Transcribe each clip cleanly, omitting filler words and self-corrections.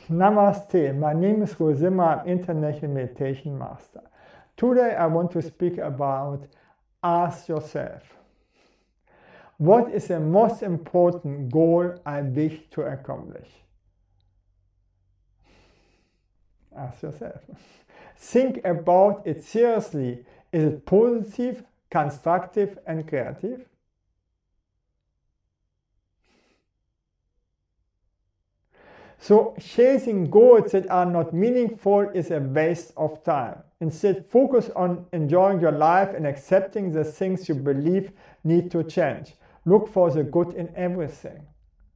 Namaste, my name is Rosima, I'm International Meditation Master. Today I want to speak about ask yourself, what is the most important goal I wish to accomplish? Ask yourself. Think about it seriously. Is it positive, constructive and creative? So chasing goals that are not meaningful is a waste of time. Instead, focus on enjoying your life and accepting the things you believe need to change. Look for the good in everything.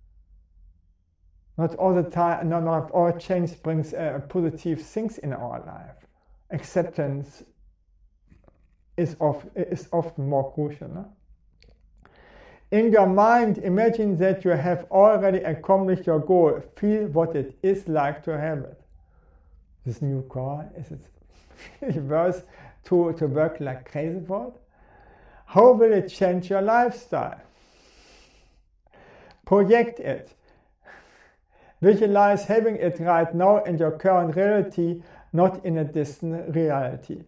Not all the time, not all change brings positive things in our life. Acceptance is often more crucial. No? In your mind, imagine that you have already accomplished your goal. Feel what it is like to have it. This new car, is it really worth to work like crazy for it? How will it change your lifestyle? Project it. Visualize having it right now in your current reality, not in a distant reality.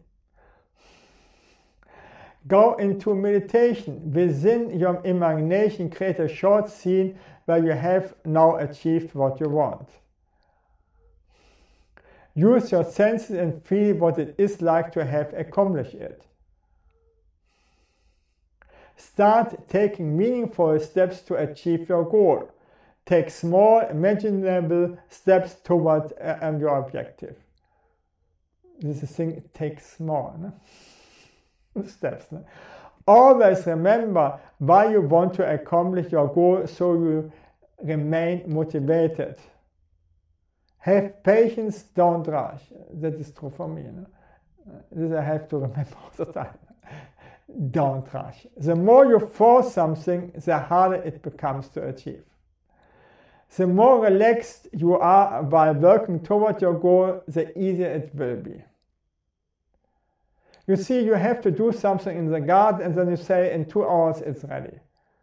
Go into meditation. Within your imagination, create a short scene where you have now achieved what you want. Use your senses and feel what it is like to have accomplished it. Start taking meaningful steps to achieve your goal. Take small, imaginable steps toward your objective. This is a thing, it takes small. No? Steps. No? Always remember why you want to accomplish your goal so you remain motivated. Have patience, don't rush. That is true for me. No? This I have to remember all the time. Don't rush. The more you force something, the harder it becomes to achieve. The more relaxed you are while working toward your goal, the easier it will be. You see, you have to do something in the garden and then you say in 2 hours it's ready.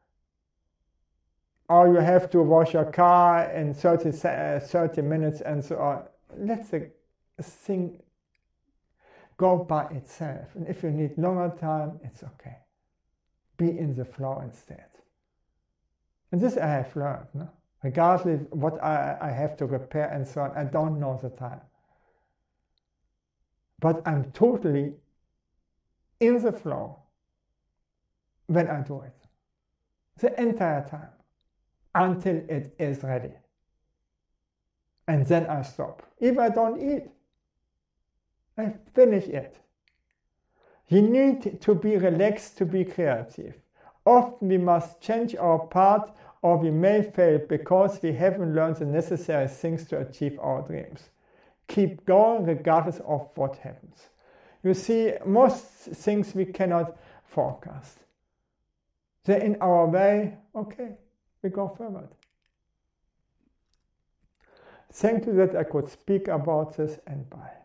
Or you have to wash your car in 30 minutes and so on. Let the thing go by itself. And if you need longer time, it's okay. Be in the flow instead. And this I have learned. No? Regardless what I have to repair and so on, I don't know the time. But I'm totally in the flow when I do it. The entire time. Until it is ready. And then I stop. If I don't eat, I finish it. You need to be relaxed to be creative. Often we must change our path or we may fail because we haven't learned the necessary things to achieve our dreams. Keep going regardless of what happens. You see, most things we cannot forecast. They're in our way, okay, we go forward. Thank you that I could speak about this, and bye.